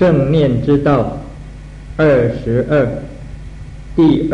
正念之道22，第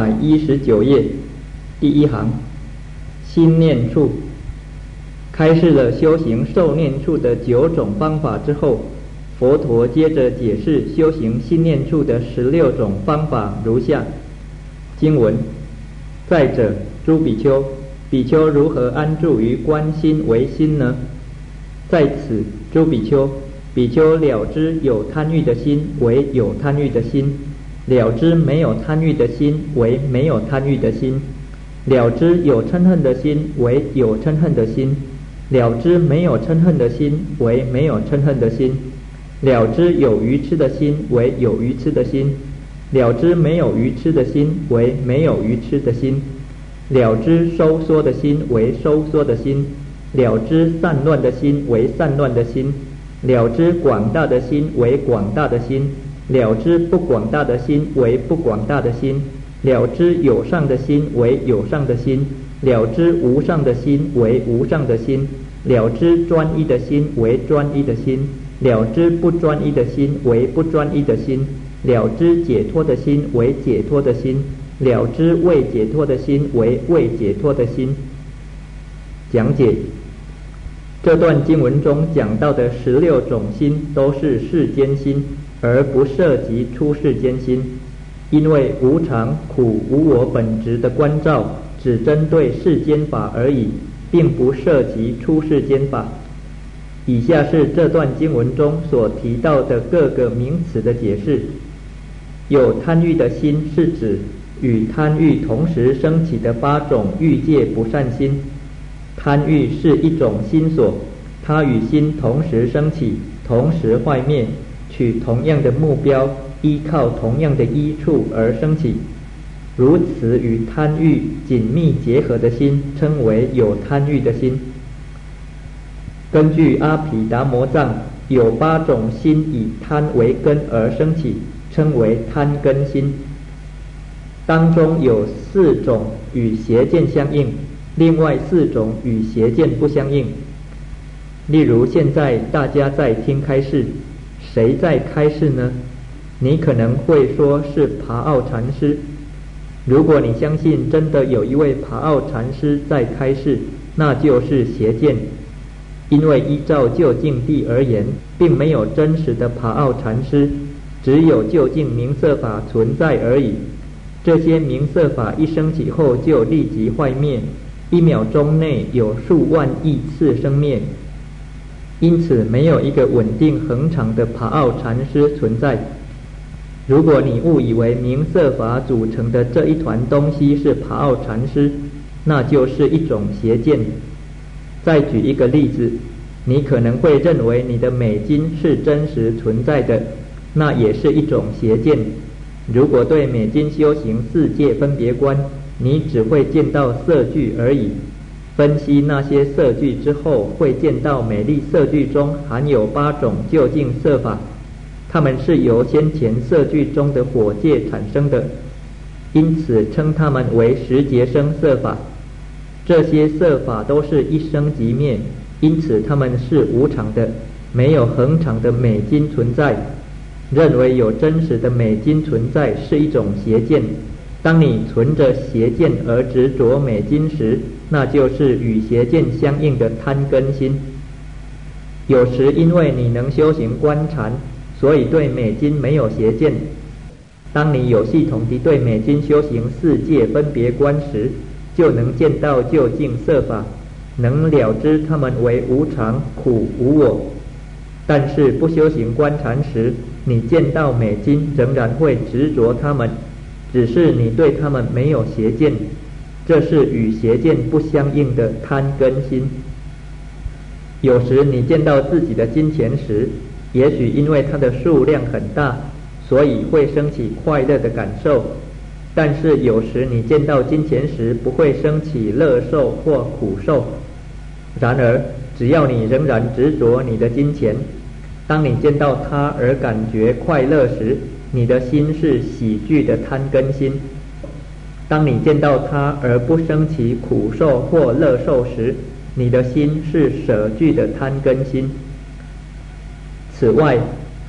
219页，第一行，心念处。开示了修行受念处的9种方法之后，佛陀接着解释修行心念处的16种方法如下。经文：再者，诸比丘，比丘如何安住于观心为心呢？在此，诸比丘，比丘了知有贪欲的心为有贪欲的心，了知没有贪欲的心为没有贪欲的心，了知有嗔恨的心为有嗔恨的心，了知没有嗔恨的心为没有嗔恨的心，了知有愚痴的心为有愚痴的心，了知没有愚痴的心为没有愚痴的心，了知收缩的心为收缩的心，了知散乱的心为散乱的心，了知广大的心为广大的心，了知不广大的心为不广大的心，了知有上的心为有上的心，了知无上的心为无上的心，了知专一的心为专一的心，了知不专一的心为不专一的心，了知解脱的心为解脱的心，了知未解脱的心为未解脱的心。讲解：这段经文中讲到的16种心都是世间心，而不涉及出世间心，因为无常、苦、无我本质的关照只针对世间法而已，并不涉及出世间法。以下是这段经文中所提到的各个名词的解释。有贪欲的心是指与贪欲同时升起的8种欲界不善心。贪欲是一种心所，它与心同时升起，同时坏灭，取同样的目标，依靠同样的依处而升起。如此与贪欲紧密结合的心称为有贪欲的心。根据阿毗达摩藏，有8种心以贪为根而升起，称为贪根心。当中有4种与邪见相应，另外4种与邪见不相应。例如现在大家在听开示，谁在开示呢？你可能会说是帕奥禅师。如果你相信真的有一位帕奥禅师在开示，那就是邪见。因为依照究竟谛而言，并没有真实的帕奥禅师，只有究竟名色法存在而已。这些名色法一升起后就立即坏灭，1秒钟内有数万亿次生灭，因此没有一个稳定恒常的帕奥禅师存在。如果你误以为名色法组成的这一团东西是帕奥禅师，那就是一种邪见。再举一个例子，你可能会认为你的美金是真实存在的，那也是一种邪见。如果对美金修行4界分别观，你只会见到色句而已。分析那些色句之后，会见到美丽色句中含有8种究竟色法，它们是由先前色句中的火界产生的，因此称它们为10劫生色法。这些色法都是一生即灭，因此它们是无常的，没有恒常的美金存在。认为有真实的美金存在是一种邪见。当你存着邪见而执着美金时，那就是与邪见相应的贪根心。有时因为你能修行观禅，所以对美金没有邪见。当你有系统地对美金修行4界分别观时，就能见到究竟色法，能了知它们为无常、苦、无我。但是不修行观禅时，你见到美金仍然会执着它们，只是你对它们没有邪见，这是与邪见不相应的贪根心。有时你见到自己的金钱时，也许因为它的数量很大，所以会升起快乐的感受。但是有时你见到金钱时，不会升起乐受或苦受。然而只要你仍然执着你的金钱，当你见到它而感觉快乐时，你的心是喜剧的贪根心。当你见到它而不升起苦受或乐受时，你的心是舍惧的贪根心。此外，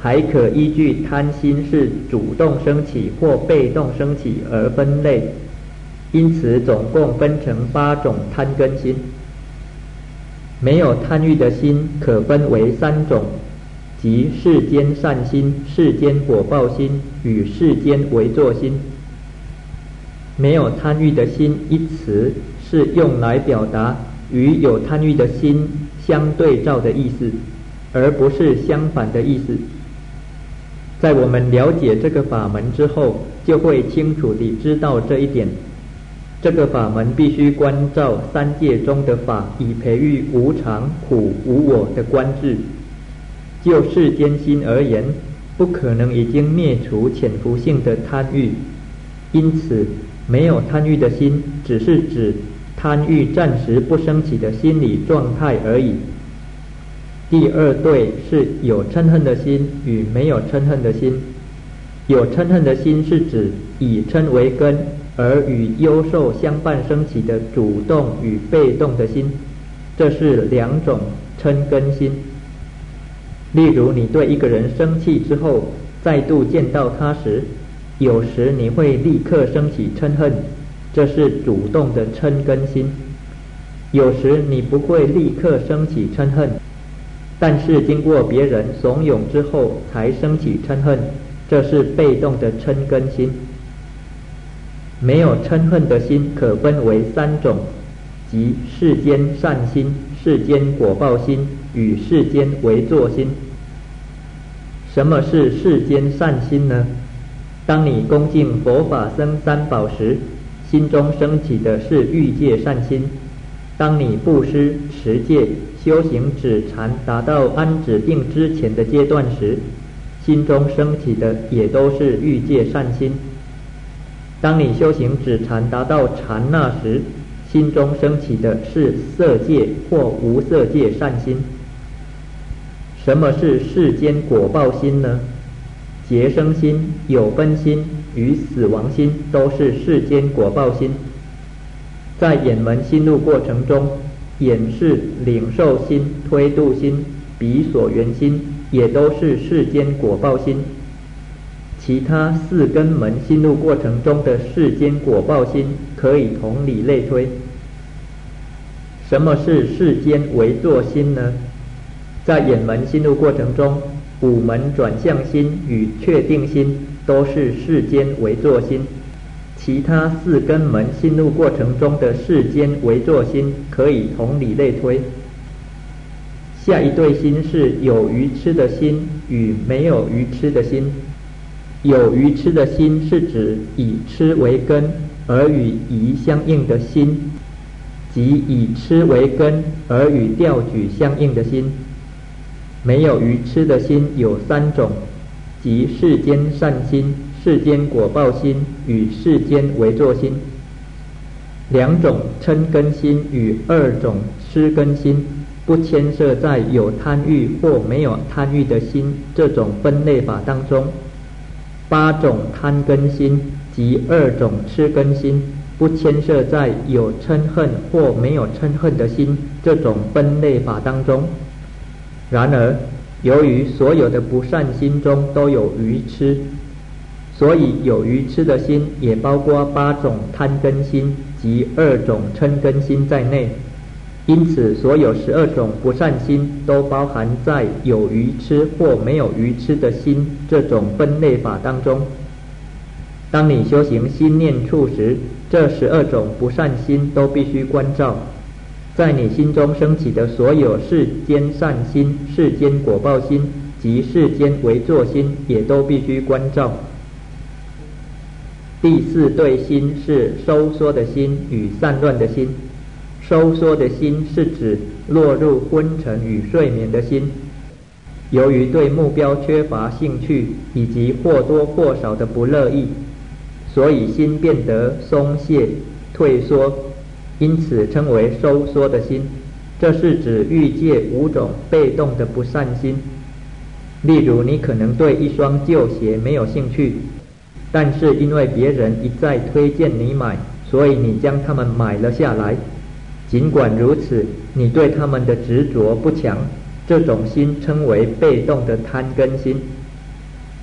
还可依据贪心是主动升起或被动升起而分类，因此总共分成8种贪根心。没有贪欲的心可分为3种，即世间善心、世间果报心与世间为作心。没有贪欲的心一词是用来表达与有贪欲的心相对照的意思，而不是相反的意思。在我们了解这个法门之后，就会清楚地知道这一点。这个法门必须关照3界中的法，以培育无常、苦、无我的观智。就世间心而言，不可能已经灭除潜伏性的贪欲，因此没有贪欲的心只是指贪欲暂时不升起的心理状态而已。第2对是有嗔恨的心与没有嗔恨的心。有嗔恨的心是指以嗔为根而与忧受相伴升起的主动与被动的心，这是2种嗔根心。例如你对一个人生气之后再度见到他时，有时你会立刻升起嗔恨，这是主动的嗔根心。有时你不会立刻升起嗔恨，但是经过别人怂恿之后才升起嗔恨，这是被动的嗔根心。没有嗔恨的心可分为3种，即世间善心、世间果报心与世间为作心。什么是世间善心呢？当你恭敬佛法僧3宝时，心中升起的是欲界善心；当你布施、持戒、修行止禅达到安止定之前的阶段时，心中升起的也都是欲界善心；当你修行止禅达到禅那时，心中升起的是色界或无色界善心。什么是世间果报心呢？结生心、有分心与死亡心都是世间果报心。在眼门心路过程中，眼识、领受心、推度心、彼所缘心也都是世间果报心。其他4根门心路过程中的世间果报心可以同理类推。什么是世间为作心呢？在眼门心路过程中，5门转向心与确定心都是世间为作心。其他4根门心路过程中的世间为作心可以同理类推。下一对心是有愚痴的心与没有愚痴的心。有愚痴的心是指以痴为根而与疑相应的心，即以痴为根而与调举相应的心。没有愚痴的心有3种，即世间善心、世间果报心与世间为作心。2种嗔根心与2种痴根心不牵涉在有贪欲或没有贪欲的心这种分类法当中。8种贪根心及2种痴根心不牵涉在有嗔恨或没有嗔恨的心这种分类法当中。然而，由于所有的不善心中都有愚痴，所以有愚痴的心也包括8种贪根心及2种嗔根心在内。因此，所有12种不善心都包含在有愚痴或没有愚痴的心这种分类法当中。当你修行心念处时，这12种不善心都必须关照。在你心中升起的所有世间善心、世间果报心及世间为作心也都必须关照。第4对心是收缩的心与散乱的心。收缩的心是指落入昏沉与睡眠的心，由于对目标缺乏兴趣以及或多或少的不乐意，所以心变得松懈、退缩，因此称为收缩的心。这是指欲界5种被动的不善心。例如，你可能对一双旧鞋没有兴趣，但是因为别人一再推荐你买，所以你将它们买了下来。尽管如此，你对他们的执着不强，这种心称为被动的贪根心。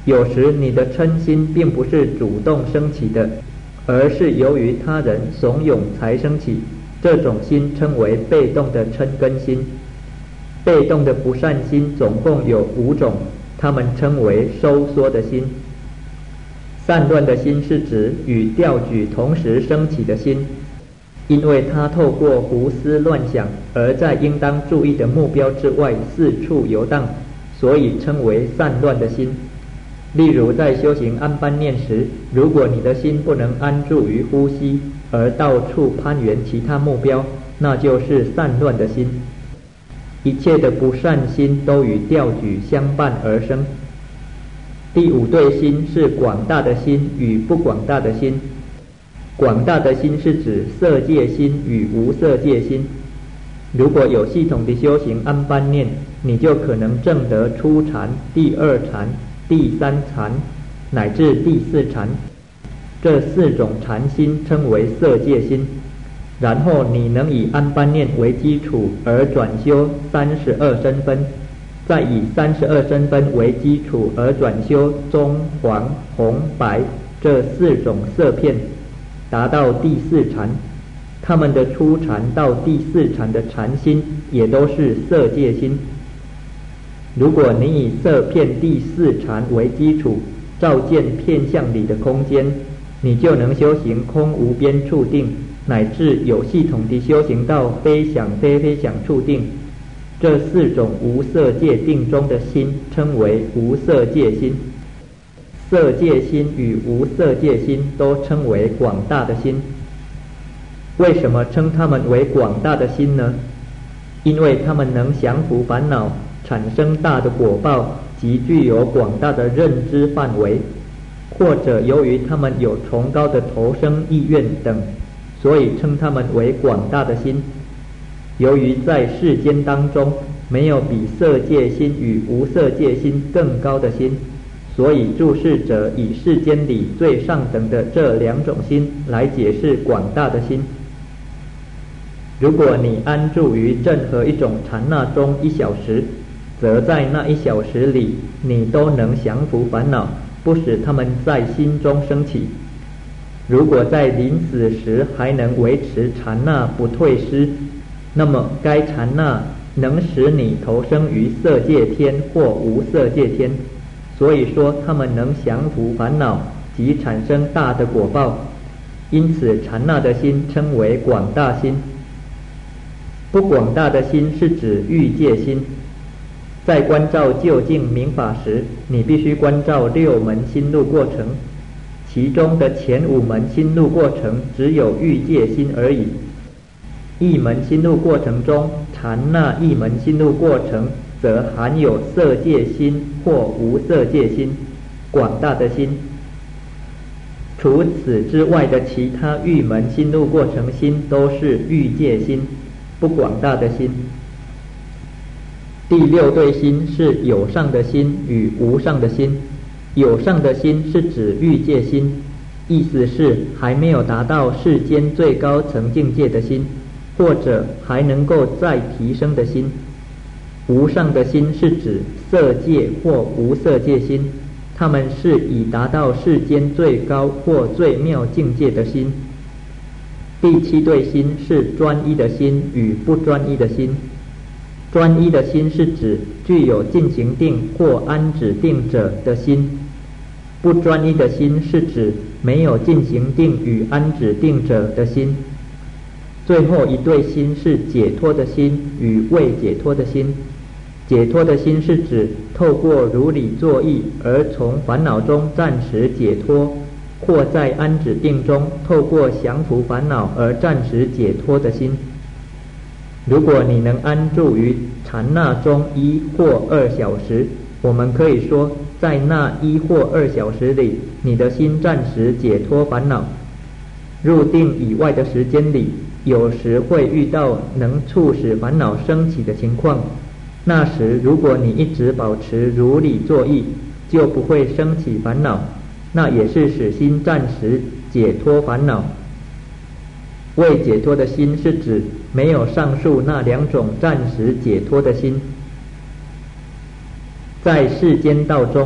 有时你的嗔心并不是主动升起的，而是由于他人怂恿才升起，这种心称为被动的嗔根心。被动的不善心总共有5种，它们称为收缩的心。散乱的心是指与调举同时升起的心，因为它透过胡思乱想而在应当注意的目标之外四处游荡，所以称为散乱的心。例如在修行安般念时，如果你的心不能安住于呼吸，而到处攀缘其他目标，那就是散乱的心。一切的不善心都与调举相伴而生。第5对心是广大的心与不广大的心。广大的心是指色界心与无色界心。如果有系统的修行安般念，你就可能证得初禅、第2禅、第3禅乃至第4禅，这4种禅心称为色界心。然后你能以安般念为基础而转修32身分，再以32身分为基础而转修棕、黄、红、白这4种色片，达到第4禅。他们的初禅到第4禅的禅心也都是色界心。如果你以色片第4禅为基础，照见片相里的空间，你就能修行空无边处定，乃至有系统地修行到非想非非想处定。这4种无色界定中的心称为无色界心。色界心与无色界心都称为广大的心。为什么称它们为广大的心呢？因为它们能降伏烦恼，产生大的果报，及具有广大的认知范围，或者由于它们有崇高的投生意愿等，所以称它们为广大的心。由于在世间当中没有比色界心与无色界心更高的心，所以注释者以世间里最上等的这2种心来解释广大的心。如果你安住于任何一种禅那中1小时，则在那1小时里你都能降伏烦恼，不使它们在心中升起。如果在临死时还能维持禅那不退失，那么该禅那能使你投生于色界天或无色界天，所以说它们能降伏烦恼及产生大的果报，因此禅那的心称为广大心。不广大的心是指欲界心。在观照究竟明法时，你必须观照6门心路过程，其中的前5门心路过程只有欲界心而已。1门心路过程中，禅那1门心路过程则含有色界心或无色界心，广大的心。除此之外的其他欲门心路过程心都是欲界心，不广大的心。第6对心是有上的心与无上的心。有上的心是指欲界心，意思是还没有达到世间最高层境界的心，或者还能够再提升的心。无上的心是指色界或无色界心，它们是已达到世间最高或最妙境界的心。第7对心是专一的心与不专一的心。专一的心是指具有进行定或安止定者的心，不专一的心是指没有进行定与安止定者的心。最后一对心是解脱的心与未解脱的心。解脱的心是指透过如理作意而从烦恼中暂时解脱，或在安止定中透过降伏烦恼而暂时解脱的心。如果你能安住于禅那中1或2小时，我们可以说在那1或2小时里，你的心暂时解脱烦恼。入定以外的时间里，有时会遇到能促使烦恼升起的情况，那时如果你一直保持如理作意，就不会升起烦恼，那也是使心暂时解脱烦恼。未解脱的心是指没有上述那2种暂时解脱的心。在世间道中，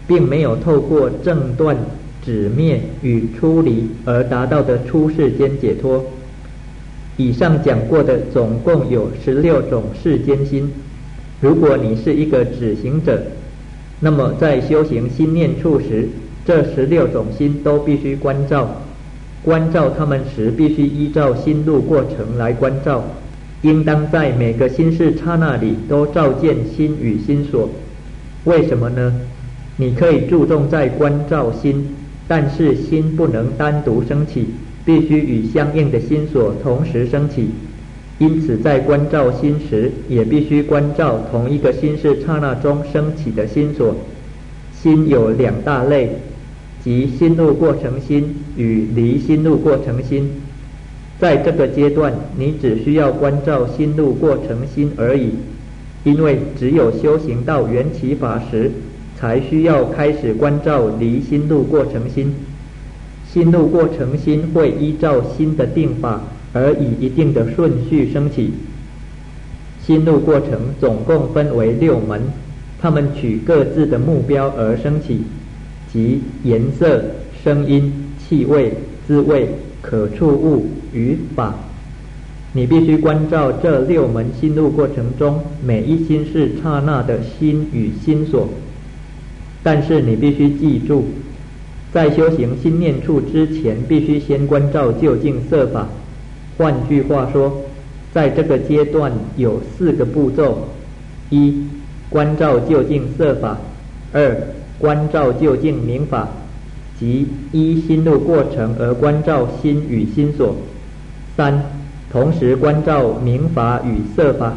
并没有透过正断、止灭与出离而达到的出世间解脱。以上讲过的总共有16种世间心。如果你是一个止行者，那么在修行心念处时，这16种心都必须关照。关照它们时，必须依照心路过程来关照，应当在每个心事刹那里都照见心与心所。为什么呢？你可以注重在关照心，但是心不能单独升起，必须与相应的心所同时升起。因此在关照心时，也必须关照同一个心事刹那中升起的心所。心有2大类，即心路过程心与离心路过程心。在这个阶段，你只需要关照心路过程心而已，因为只有修行到缘起法时，才需要开始关照离心路过程心。心路过程心会依照心的定法而以一定的顺序升起。心路过程总共分为6门，它们取各自的目标而升起，即颜色、声音、气味、滋味、可触物与法。你必须关照这6门心路过程中每一心事刹那的心与心所。但是你必须记住，在修行心念处之前，必须先关照究竟色法。换句话说，在这个阶段有4个步骤：1. 关照究竟色法； 2. 关照究竟名法，即依心路过程而关照心与心所； 3. 同时关照名法与色法；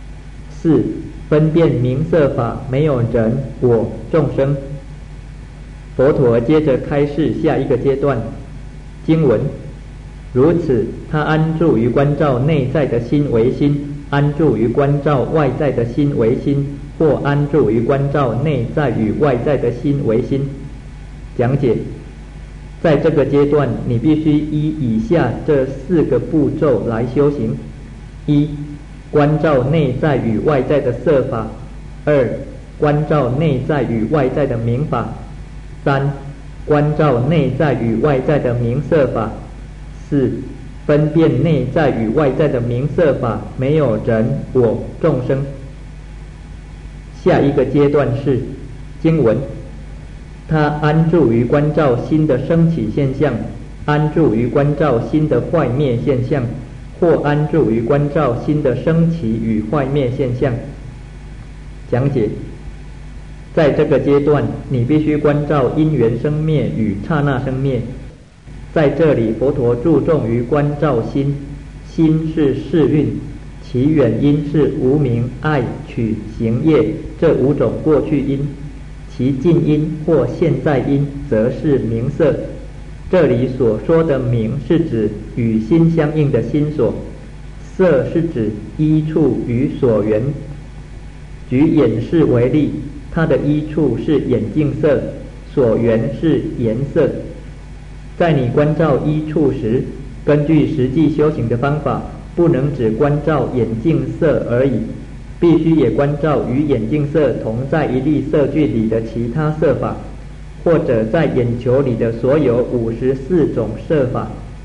4. 分辨名色法没有人我众生。佛陀接着开示下一个阶段经文，如此他安住于关照内在的心为心，安住于关照外在的心为心，或安住于关照内在与外在的心为心。讲解，在这个阶段你必须依以下这4个步骤来修行： 1. 关照内在与外在的色法； 2. 关照内在与外在的名法； 3. 关照内在与外在的名色法； 4. 分辨内在与外在的名色法没有人我众生。下一个阶段是经文，他安住于关照心的升起现象，安住于关照心的坏灭现象，或安住于关照心的升起与坏灭现象。讲解，在这个阶段你必须关照因缘生灭与刹那生灭。在这里佛陀注重于关照心，心是世运，其原因是无明、爱、取、行业这5种过去因，其近因或现在因则是名色。这里所说的名是指与心相应的心所，色是指依处与所缘。举眼识为例，它的依处是眼镜色，所缘是颜色。在你关照依处时，根据实际修行的方法，不能只关照眼镜色而已，必须也关照与眼镜色同在一粒色聚里的其他色法，或者在眼球里的所有54种色法。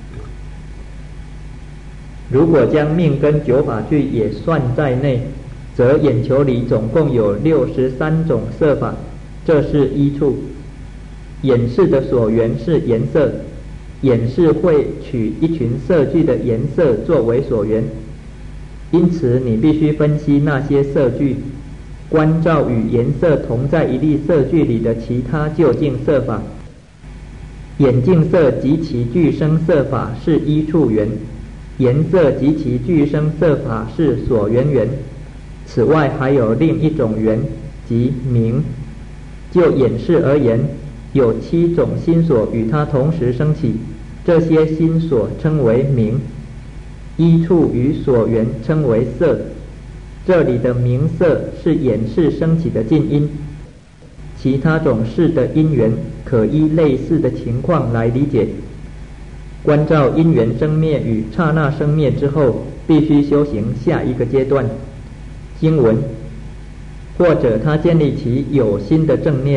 如果将命根9法聚也算在内，则眼球里总共有63种色法，这是依处。眼识的所缘是颜色，眼识会取一群色聚的颜色作为所缘，因此你必须分析那些色聚，关照与颜色同在一粒色聚里的其他究竟色法。眼镜色及其具生色法是依处缘，颜色及其具生色法是所缘缘。此外还有另一种缘，即名。就眼识而言，有7种心所与它同时升起，这些心所称为名。依处与所缘称为色，这里的名色是眼识升起的近因。其他种事的因缘可依类似的情况来理解。关照因缘生灭与刹那生灭之后，必须修行下一个阶段。经文，或者他建立起有心的正念，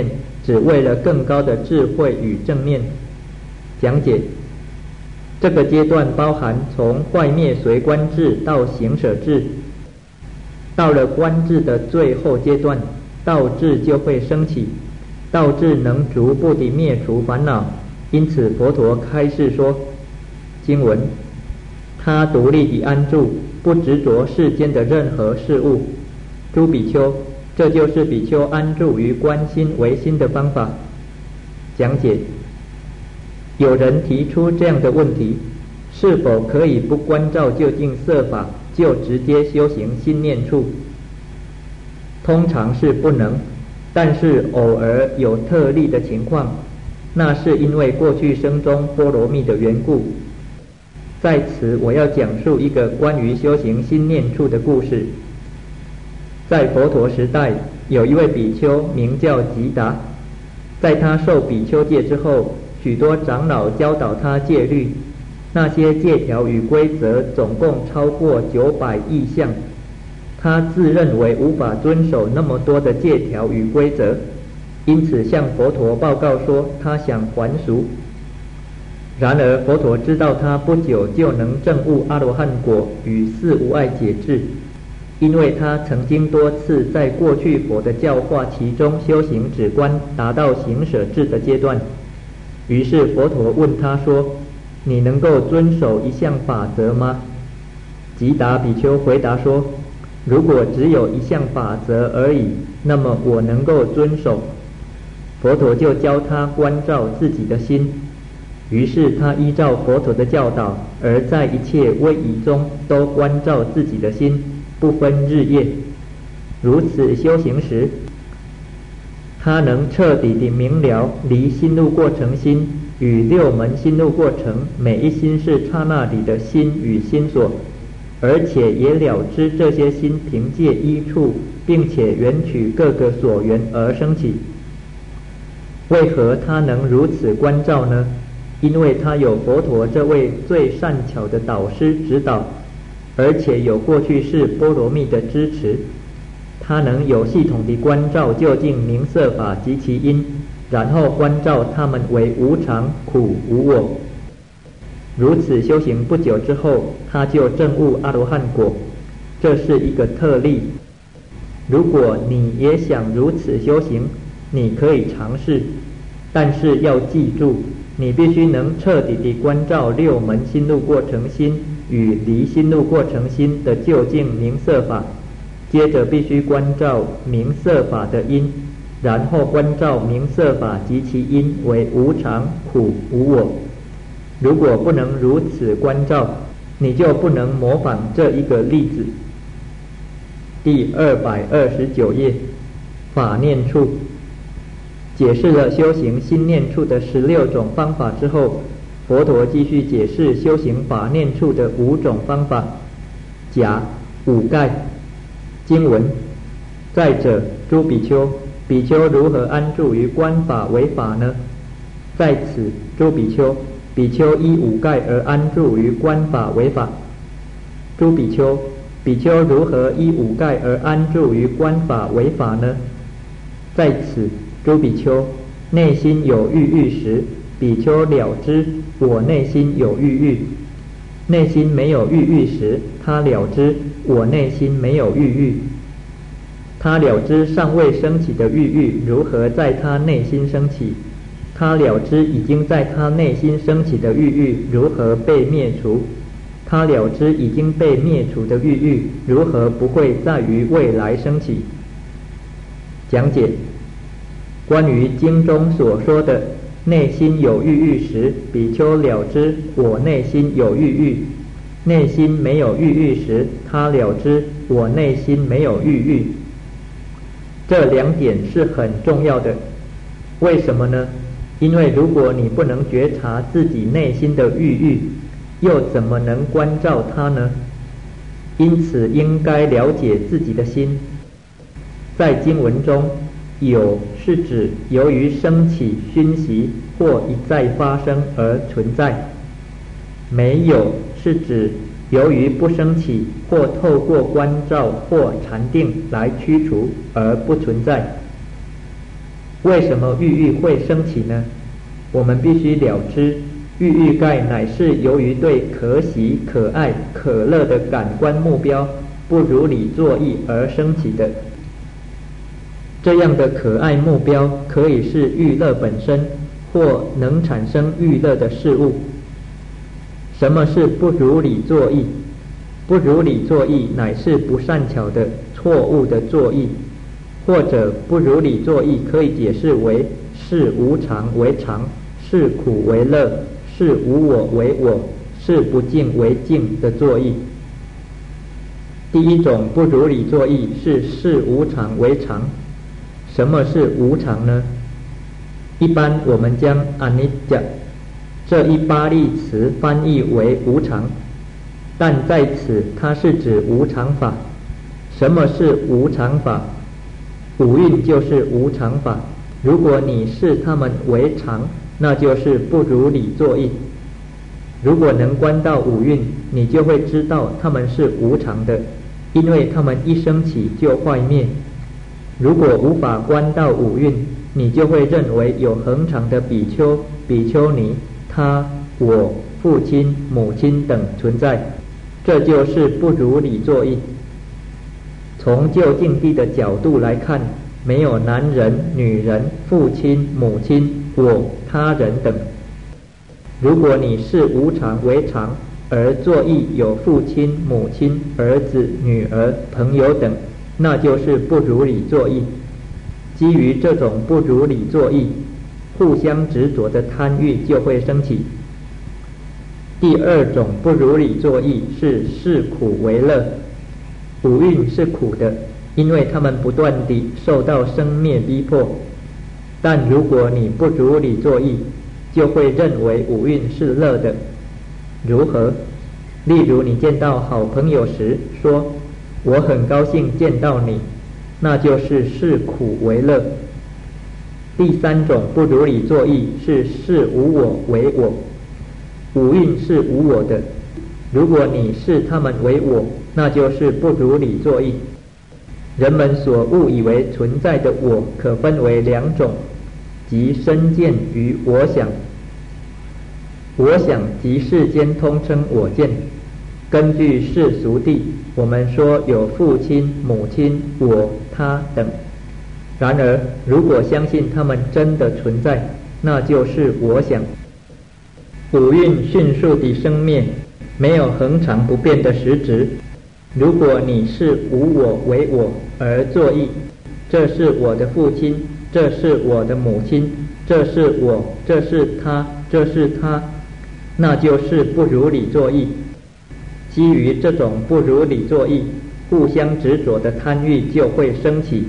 只为了更高的智慧与正念。讲解这个阶段包含从坏灭随观智到行舍智，到了观智的最后阶段，道智就会升起，道智能逐步地灭除烦恼。因此佛陀开示说，经文，他独立地安住，不执着世间的任何事物。诸比丘，这就是比丘安住于观心为心的方法。讲解，有人提出这样的问题，是否可以不关照究竟色法，就直接修行心念处？通常是不能，但是偶尔有特例的情况，那是因为过去生中波罗蜜的缘故。在此我要讲述一个关于修行心念处的故事。在佛陀时代，有一位比丘名叫吉达，在他受比丘戒之后，许多长老教导他戒律，那些戒条与规则总共超过900亿项，他自认为无法遵守那么多的戒条与规则，因此向佛陀报告说他想还俗。然而佛陀知道他不久就能证悟阿罗汉果与四无碍解智，因为他曾经多次在过去佛的教化其中修行止观，达到行舍智的阶段。于是佛陀问他说，你能够遵守一项法则吗？吉达比丘回答说，如果只有一项法则而已，那么我能够遵守。佛陀就教他关照自己的心，于是他依照佛陀的教导，而在一切威仪中都关照自己的心，不分日夜。如此修行时，他能彻底地明了离心路过程心与六门心路过程每一心是刹那里的心与心所，而且也了知这些心凭借依处，并且缘取各个所缘而生起。为何他能如此关照呢？因为他有佛陀这位最善巧的导师指导，而且有过去世波罗蜜的支持，他能有系统地关照究竟名色法及其因，然后关照他们为无常、苦、无我。如此修行不久之后，他就证悟阿罗汉果，这是一个特例。如果你也想如此修行，你可以尝试，但是要记住，你必须能彻底地关照六门心路过程心与离心路过程心的究竟名色法，接着必须关照名色法的因，然后关照名色法及其因为无常、苦、无我。如果不能如此关照，你就不能模仿这一个例子。第229页，法念处。解释了修行心念处的16种方法之后，佛陀继续解释修行法念处的5种方法。甲五盖经文，再者，诸比丘，比丘如何安住于观法为法呢？在此，诸比丘，比丘依五盖而安住于观法为法。诸比丘，比丘如何依五盖而安住于观法为法呢？在此，诸比丘，内心有欲欲时，比丘了知我内心有欲欲；内心没有欲欲时，他了知我内心没有欲欲。他了知尚未升起的欲欲如何在他内心升起，他了知已经在他内心升起的欲欲如何被灭除，他了知已经被灭除的欲欲如何不会再于未来升起。讲解关于经中所说的内心有欲欲时，比丘了知我内心有欲欲；内心没有欲欲时，他了知我内心没有欲欲。这2点是很重要的。为什么呢？因为如果你不能觉察自己内心的欲欲，又怎么能关照它呢？因此应该了解自己的心。在经文中，有是指由于升起熏习或一再发生而存在，没有是指由于不升起或透过关照或禅定来驱除而不存在。 为什么郁郁会升起呢？我们必须了知，郁郁盖乃是由于对可喜、可爱、可乐的感官目标不如理作意而升起的。这样的可爱目标可以是欲乐本身，或能产生欲乐的事物。什么是不如理作意？不如理作意乃是不善巧的、错误的作意，或者不如理作意可以解释为视无常为常，视苦为乐，视无我为我，视不净为净的作意。第一种不如理作意是视无常为常。什么是无常呢？一般我们将 anicca 这一巴利词翻译为无常，但在此它是指无常法。什么是无常法？五蕴就是无常法。如果你视它们为常，那就是不如理作意。如果能观到五蕴，你就会知道它们是无常的，因为它们一升起就坏灭。如果无法观到五蕴，你就会认为有恒常的比丘、比丘尼、他、我、父亲、母亲等存在，这就是不如理作意。从就近地的角度来看，没有男人、女人、父亲、母亲、我、他人等。如果你视无常为常，而作意有父亲、母亲、儿子、女儿、朋友等，那就是不如理作意。基于这种不如理作意，互相执着的贪欲就会升起。第二种不如理作意是视苦为乐。五蕴是苦的，因为它们不断地受到生灭逼迫。但如果你不如理作意，就会认为五蕴是乐的。如何？例如你见到好朋友时说，我很高兴见到你，那就是视苦为乐。第三种不如理作意是视无我为我。五蕴是无我的，如果你视它们为我，那就是不如理作意。人们所误以为存在的我可分为两种，即身见与我想。我想即世间通称我见。根据世俗谛，我们说有父亲、母亲、我、他等。然而，如果相信他们真的存在，那就是我想。五蕴迅速地生灭，没有恒常不变的实质。如果你视无我为我而作意，这是我的父亲，这是我的母亲，这是我，这是他，这是他，那就是不如理作意。基于这种不如理作意，互相执着的贪欲就会升起。